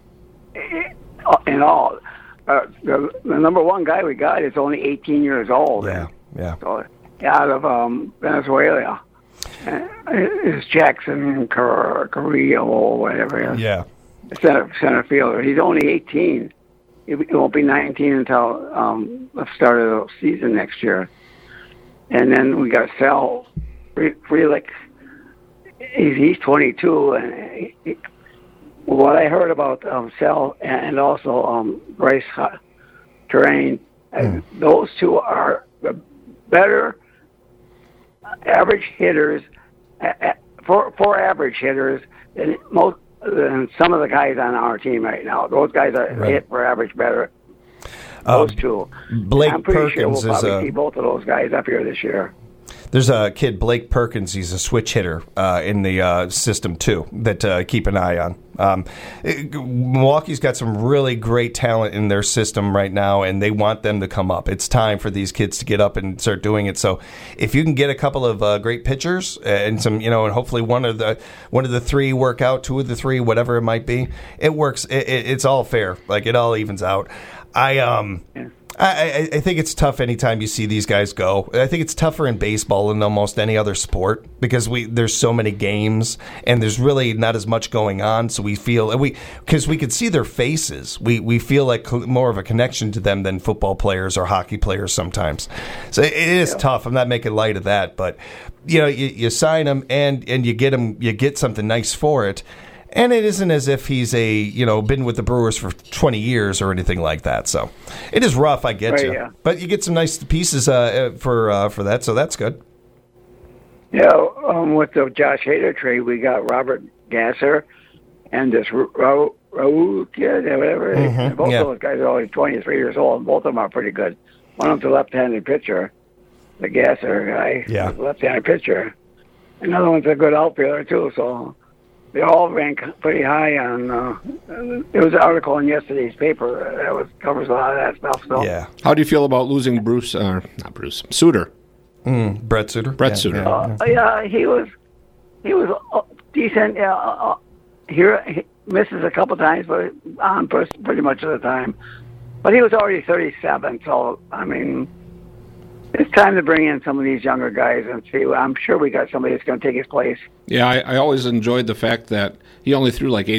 In all, the number one guy we got is only 18 years old. Yeah. So, out of Venezuela. It's Jackson Carrillo or whatever. Yeah. Center fielder. He's only 18. He won't be 19 until the start of the season next year. And then we got Sal Frelick. He's 22, and what I heard about Sal and also Bryce Terrain, those two are the better average hitters, for average hitters than some of the guys on our team right now. Those guys are hit for average better. Those two. Blake I'm pretty Perkins sure we'll probably see both of those guys up here this year. There's a kid, Blake Perkins. He's a switch hitter in the system, too, that keep an eye on. Milwaukee's got some really great talent in their system right now, and they want them to come up. It's time for these kids to get up and start doing it. So if you can get a couple of great pitchers and some, and hopefully one of the 3 work out, 2 of the 3, whatever it might be, it works. It's all fair. Like, it all evens out. I think it's tough anytime you see these guys go. I think it's tougher in baseball than almost any other sport because there's so many games and there's really not as much going on. So we feel because we could see their faces, we feel like more of a connection to them than football players or hockey players sometimes. So it is tough. I'm not making light of that, but you sign them and you get something nice for it. And it isn't as if he's been with the Brewers for 20 years or anything like that. So it is rough, I get you. Yeah. But you get some nice pieces for that, so that's good. Yeah, with the Josh Hader trade, we got Robert Gasser and this Raul kid, whatever. Mm-hmm. Both of those guys are only 23 years old, and both of them are pretty good. One of them's a left-handed pitcher, the Gasser guy, left-handed pitcher. Another one's a good outfielder, too, so... They all rank pretty high on. There was an article in yesterday's paper that covers a lot of that stuff. So. Yeah. How do you feel about losing Suter? Brett Suter. Brett Suter. Yeah, he was decent. He misses a couple times, but on pretty much of the time. But he was already 37, so I mean, It's time to bring in some of these younger guys and see. I'm sure we got somebody that's going to take his place. Yeah, I always enjoyed the fact that he only threw like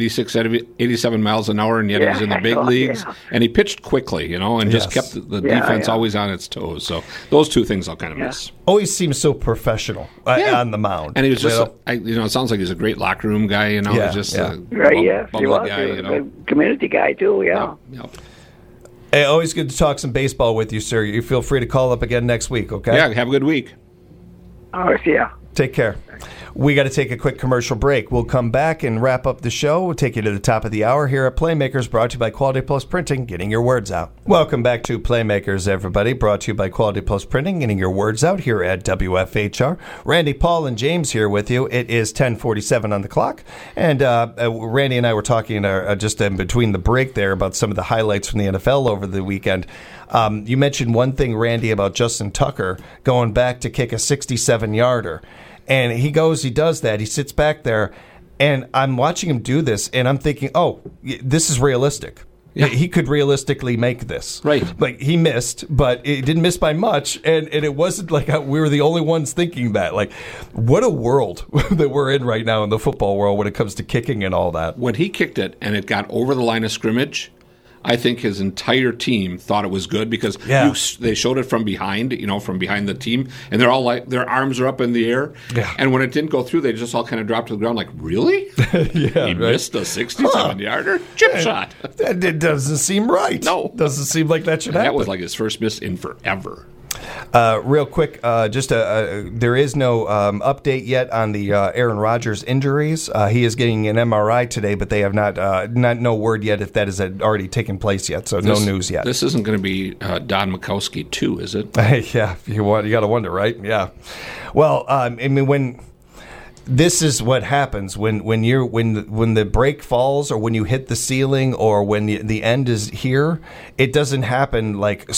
87 miles an hour, and yet he was in the big leagues, and he pitched quickly, and just kept the defense always on its toes. So those two things I'll kind of miss. Always seems so professional on the mound. And he was just, it sounds like he's a great locker room guy, He's just a bubbly guy, a community guy, too, Yep. Hey, always good to talk some baseball with you, sir. You feel free to call up again next week, okay? Yeah, have a good week. All right, see ya. Take care. We got to take a quick commercial break. We'll come back and wrap up the show. We'll take you to the top of the hour here at Playmakers, brought to you by Quality Plus Printing, getting your words out. Welcome back to Playmakers, everybody, brought to you by Quality Plus Printing, getting your words out here at WFHR. Randy, Paul, and James here with you. It is 10:47 on the clock, and Randy and I were talking just in between the break there about some of the highlights from the NFL over the weekend. You mentioned one thing, Randy, about Justin Tucker going back to kick a 67-yarder. And he does that. He sits back there, and I'm watching him do this, and I'm thinking, oh, this is realistic. Yeah. He could realistically make this. Right. Like, he missed, but it didn't miss by much, and it wasn't like we were the only ones thinking that. Like, what a world that we're in right now in the football world when it comes to kicking and all that. When he kicked it and it got over the line of scrimmage, I think his entire team thought it was good because they showed it from behind, from behind the team, and they're all like, their arms are up in the air. Yeah. And when it didn't go through, they just all kind of dropped to the ground like, really? He missed a 67-yarder? Chip shot. It doesn't seem right. No. Doesn't seem like that should happen. That was like his first miss in forever. Real quick, there is no update yet on the Aaron Rodgers injuries. He is getting an MRI today, but they have not no word yet if that has already taken place yet. So no news yet. This isn't going to be Don Majkowski 2, is it? Yeah, you got to wonder, right? Yeah. Well, I mean, when this is what happens when the break falls, or when you hit the ceiling, or when the end is here, it doesn't happen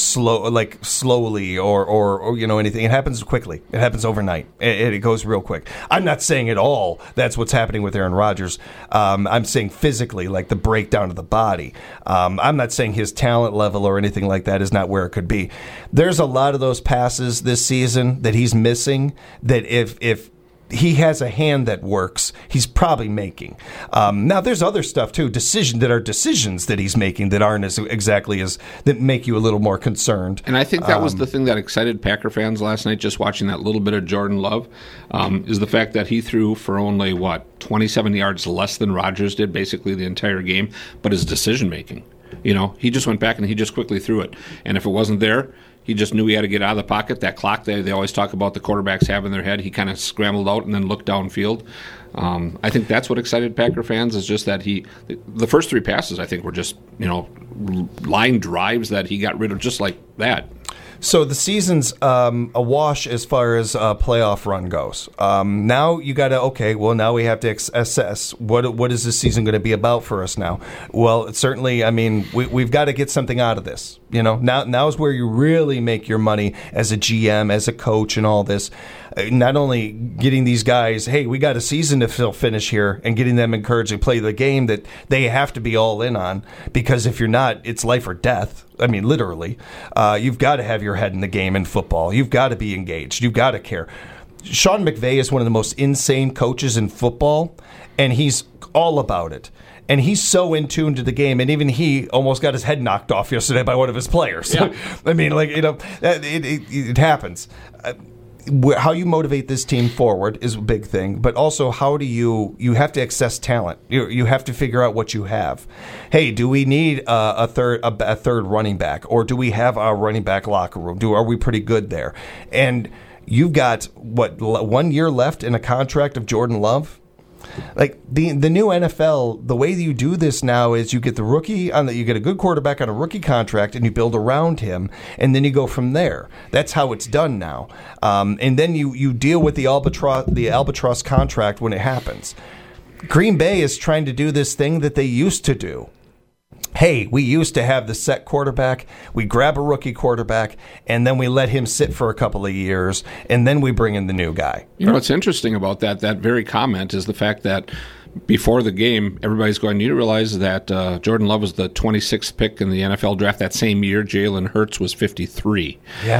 slowly or anything. It happens quickly. It happens overnight. It goes real quick. I'm not saying at all that's what's happening with Aaron Rodgers. I'm saying physically, like the breakdown of the body. I'm not saying his talent level or anything like that is not where it could be. There's a lot of those passes this season that he's missing that if he has a hand that works, he's probably making. Now, there's other stuff, too, decisions that he's making that aren't that make you a little more concerned. And I think that was the thing that excited Packer fans last night, just watching that little bit of Jordan Love, is the fact that he threw for only, 27 yards less than Rodgers did, basically the entire game, but his decision-making. He just went back and he just quickly threw it. And if it wasn't there, he just knew he had to get out of the pocket. That clock they always talk about the quarterbacks have in their head, he kind of scrambled out and then looked downfield. I think that's what excited Packer fans, is just that the first three passes, I think, were just, line drives that he got rid of just like that. So the season's a wash as far as a playoff run goes. Now you got to, now we have to assess what is this season going to be about for us now. Well, certainly, I mean, we've got to get something out of this. Now is where you really make your money as a GM, as a coach, and all this. Not only getting these guys, hey, we got a season to finish here, and getting them encouraged to play the game that they have to be all in on, because if you're not, it's life or death. I mean, literally. You've got to have your head in the game in football. You've got to be engaged. You've got to care. Sean McVay is one of the most insane coaches in football, and he's all about it. And he's so in tune to the game, and even he almost got his head knocked off yesterday by one of his players. Yeah. I mean, it happens. How you motivate this team forward is a big thing, but also how do you have to access talent. You have to figure out what you have. Hey, do we need a third running back, or do we have our running back locker room? Are we pretty good there? And you've got 1 year left in a contract of Jordan Love. Like the new NFL, the way that you do this now is you get the rookie you get a good quarterback on a rookie contract, and you build around him, and then you go from there. That's how it's done now. And then you deal with the albatross contract when it happens. Green Bay is trying to do this thing that they used to do. Hey, we used to have the set quarterback. We grab a rookie quarterback, and then we let him sit for a couple of years, and then we bring in the new guy. What's interesting about that very comment is the fact that before the game, everybody's going, you realize that Jordan Love was the 26th pick in the NFL draft that same year. Jalen Hurts was 53. Yeah.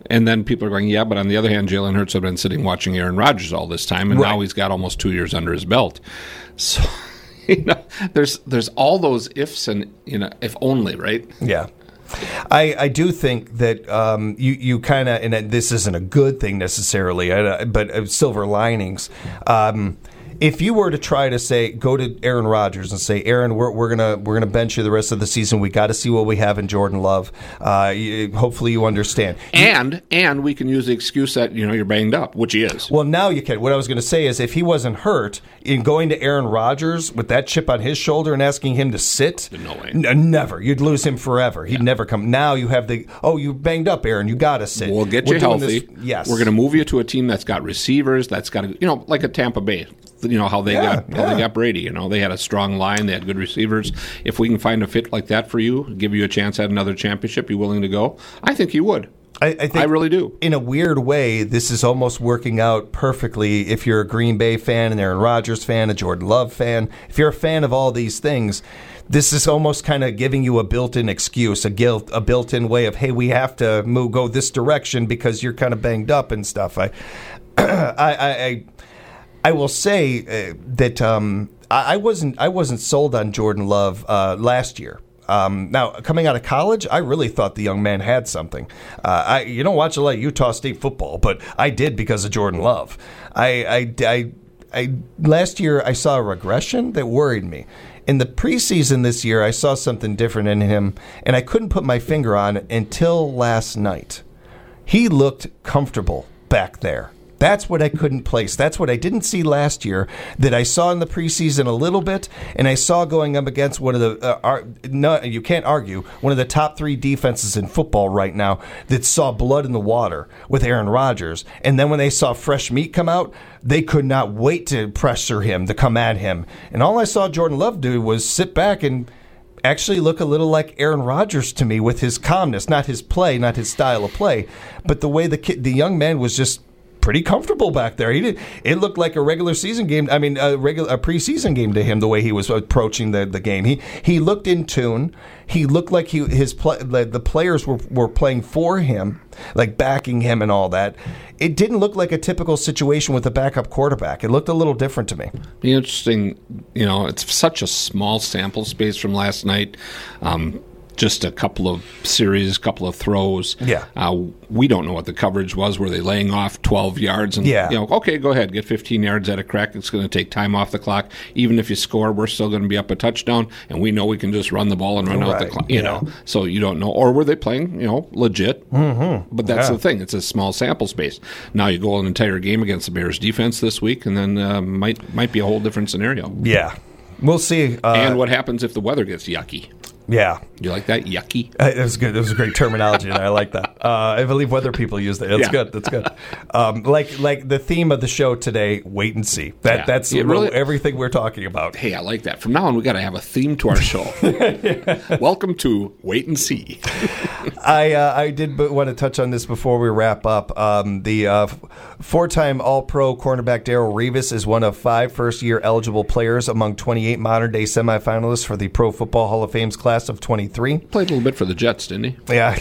And then people are going, yeah, but on the other hand, Jalen Hurts have been sitting watching Aaron Rodgers all this time, and now he's got almost 2 years under his belt. So, there's all those ifs and, if only, right? Yeah. I do think that you kind of, and this isn't a good thing necessarily, but silver linings. If you were to try to go to Aaron Rodgers and say, Aaron, we're gonna bench you the rest of the season. We got to see what we have in Jordan Love. Hopefully, you understand. And we can use the excuse that you're banged up, which he is. Well, now you can. What I was going to say is, if he wasn't hurt, in going to Aaron Rodgers with that chip on his shoulder and asking him to sit, no way, never. You'd lose him forever. He'd never come. Now you have you banged up, Aaron. You got to sit. We'll get you healthy. Yes, we're going to move you to a team that's got receivers. That's got like a Tampa Bay. How they got Brady. They had a strong line. They had good receivers. If we can find a fit like that for you, give you a chance at another championship, you willing to go? I think you would. I think I really do. In a weird way, this is almost working out perfectly if you're a Green Bay fan, an Aaron Rodgers fan, a Jordan Love fan. If you're a fan of all these things, this is almost kind of giving you a built-in excuse, a built-in way of, hey, we have to go this direction because you're kind of banged up and stuff. I will say that I wasn't sold on Jordan Love last year. Now, coming out of college, I really thought the young man had something. You don't watch a lot of Utah State football, but I did because of Jordan Love. Last year, I saw a regression that worried me. In the preseason this year, I saw something different in him, and I couldn't put my finger on it until last night. He looked comfortable back there. That's what I couldn't place. That's what I didn't see last year that I saw in the preseason a little bit, and I saw going up against one of the, you can't argue, one of the top 3 defenses in football right now that saw blood in the water with Aaron Rodgers. And then when they saw fresh meat come out, they could not wait to pressure him, to come at him. And all I saw Jordan Love do was sit back and actually look a little like Aaron Rodgers to me with his calmness, not his play, not his style of play, but the way the young man was just pretty comfortable back there. It looked like a regular season game. I mean, a preseason game to him. The way he was approaching the game, he looked in tune. He looked like the players were playing for him, like backing him and all that. It didn't look like a typical situation with a backup quarterback. It looked a little different to me. Be interesting. It's such a small sample space from last night. Just a couple of series, couple of throws. Yeah. We don't know what the coverage was. Were they laying off 12 yards? And, okay, go ahead. Get 15 yards at a crack. It's going to take time off the clock. Even if you score, we're still going to be up a touchdown, and we know we can just run the ball and run out the clock. You know, so you don't know. Or were they playing, legit? Mm-hmm. But that's the thing. It's a small sample space. Now you go an entire game against the Bears defense this week, and then might be a whole different scenario. Yeah. We'll see. And what happens if the weather gets yucky? Yeah. You like that? Yucky? It was good. It was a great terminology, and I like that. I believe weather people use that. That's good. That's good. Like the theme of the show today, wait and see. That's really everything we're talking about. Hey, I like that. From now on, we got to have a theme to our show. Welcome to Wait and See. I did want to touch on this before we wrap up. The 4-time All-Pro cornerback Darrelle Revis is one of 5 first-year eligible players among 28 modern-day semifinalists for the Pro Football Hall of Fame's class of 23. Played a little bit for the Jets, didn't he? Yeah.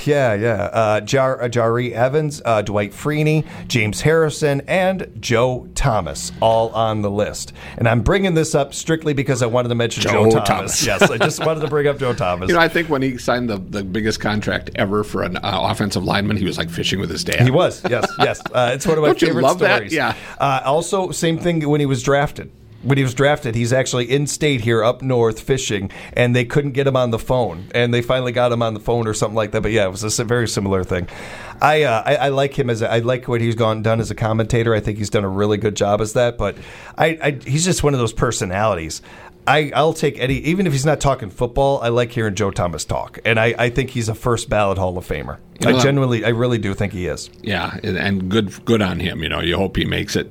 Jari Evans, Dwight Freeney, James Harrison, and Joe Thomas, all on the list. And I'm bringing this up strictly because I wanted to mention Joe Thomas. Yes, I just wanted to bring up Joe Thomas. I think when he signed the biggest contract ever for an offensive lineman, he was like fishing with his dad. He was, yes. It's one of my favorite love stories. That? Yeah. Also, same thing when he was drafted. When he was drafted, he's actually in state here up north fishing, and they couldn't get him on the phone, and they finally got him on the phone or something like that. But yeah, it was a very similar thing. I like him I like what he's done as a commentator. I think he's done a really good job as that. But he's just one of those personalities. I'll take Eddie, even if he's not talking football. I like hearing Joe Thomas talk, and I think he's a first ballot Hall of Famer. I really do think he is. Yeah, and good on him. You hope he makes it.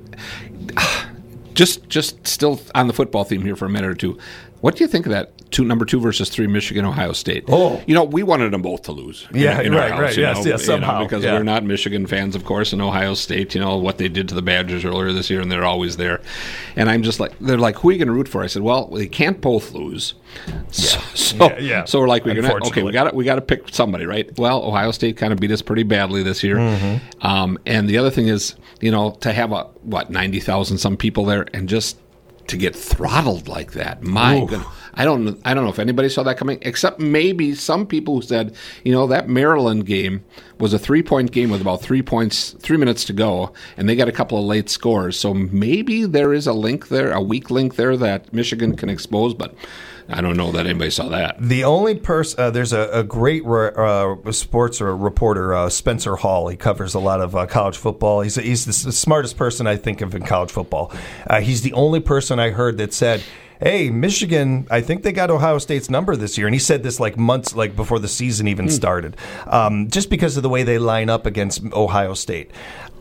Just still on the football theme here for a minute or two. What do you think of that number 2 versus 3 Michigan Ohio State? Oh, we wanted them both to lose. Yeah, right. Yes, somehow because we're not Michigan fans, of course, and Ohio State. What they did to the Badgers earlier this year, and they're always there. And I'm just like, they're like, who are you going to root for? I said, well, they can't both lose. So we're like, we got to pick somebody, right? Well, Ohio State kind of beat us pretty badly this year. And the other thing is, to have 90,000 some people there, and just to get throttled like that. My goodness. I don't know if anybody saw that coming, except maybe some people who said, that Maryland game was a 3-point game with about 3 minutes to go, and they got a couple of late scores. So maybe there is a link there, a weak link there that Michigan can expose, but I don't know that anybody saw that. The only person, there's a great sports reporter, Spencer Hall. He covers a lot of college football. He's the smartest person I think of in college football. He's the only person I heard that said, hey, Michigan, I think they got Ohio State's number this year. And he said this months before the season even started, just because of the way they line up against Ohio State.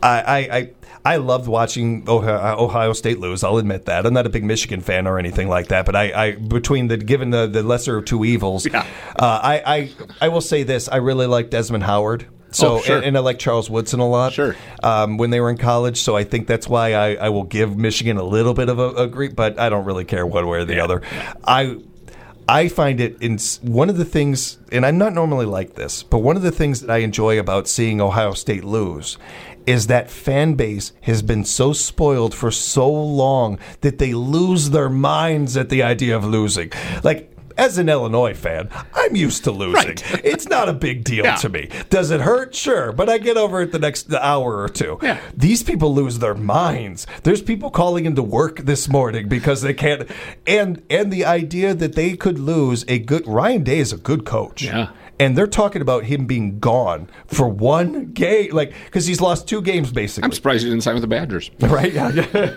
I loved watching Ohio State lose. I'll admit that. I'm not a big Michigan fan or anything like that, but given the lesser of two evils, I will say this. I really like Desmond Howard. So and I like Charles Woodson a lot. When they were in college, so I think that's why I will give Michigan a little bit of a great, but I don't really care one way or the other. I find it in one of the things, and I'm not normally like this, but one of the things that I enjoy about seeing Ohio State lose is that fan base has been so spoiled for so long that they lose their minds at the idea of losing. As an Illinois fan, I'm used to losing. Right. It's not a big deal to me. Does it hurt? Sure. But I get over it the next hour or two. Yeah. These people lose their minds. There's people calling into work this morning because they can't. And the idea that they could lose Ryan Day is a good coach. Yeah. And they're talking about him being gone for one game, because he's lost 2 games basically. I'm surprised he didn't sign with the Badgers. Right? Yeah.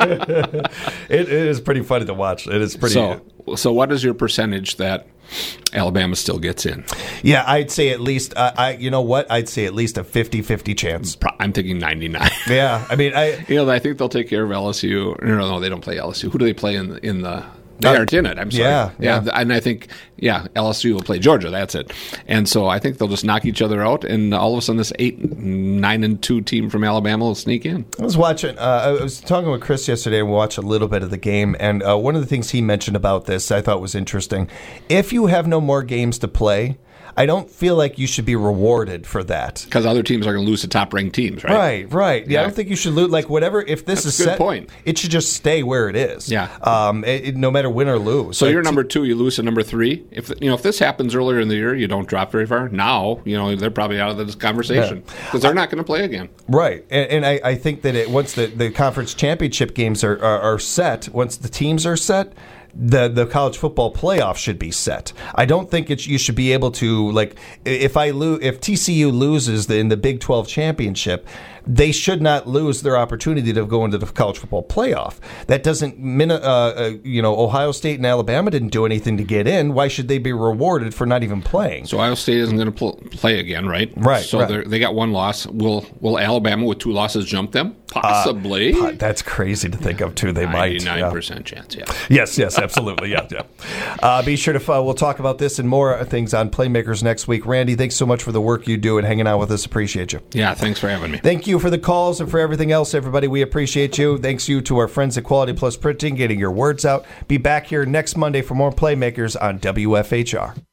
It is pretty funny to watch. It is pretty. So what is your percentage that Alabama still gets in? Yeah, I'd say at least. You know what? I'd say at least a 50-50 chance. I'm thinking 99. Yeah, I mean, I think they'll take care of LSU. No, they don't play LSU. Who do they play in the? They aren't in it. I'm sorry. Yeah. And I think, LSU will play Georgia. That's it. And so I think they'll just knock each other out, and all of a sudden this 9-2 team from Alabama will sneak in. I was talking with Chris yesterday, and we watched a little bit of the game, and one of the things he mentioned about this I thought was interesting. If you have no more games to play, I don't feel like you should be rewarded for that. Because other teams are going to lose to top-ranked teams, right? Right. Yeah, I don't think you should lose. Whatever, if this is set, point. It should just stay where it is. Yeah. No matter win or lose. So you're number 2, you lose to number 3. If this happens earlier in the year, you don't drop very far. Now, they're probably out of this conversation because they're not going to play again. Right. And I think that once the conference championship games are set, once the teams are set, the college football playoff should be set. I don't think you should be able to, if TCU loses in the Big 12 championship, they should not lose their opportunity to go into the college football playoff. That doesn't Ohio State and Alabama didn't do anything to get in. Why should they be rewarded for not even playing? So Ohio State isn't going to play again, right? Right. So they got 1 loss. Will Alabama with 2 losses jump them? Possibly. That's crazy to think of too. They might. 99% chance. Yeah. Yes, absolutely. Yeah. Be sure to we'll talk about this and more things on Playmakers next week. Randy, thanks so much for the work you do and hanging out with us. Appreciate you. Yeah, thanks for having me. Thank you for the calls and for everything else, everybody. We appreciate you. Thanks you to our friends at Quality Plus Printing, getting your words out. Be back here next Monday for more Playmakers on WFHR.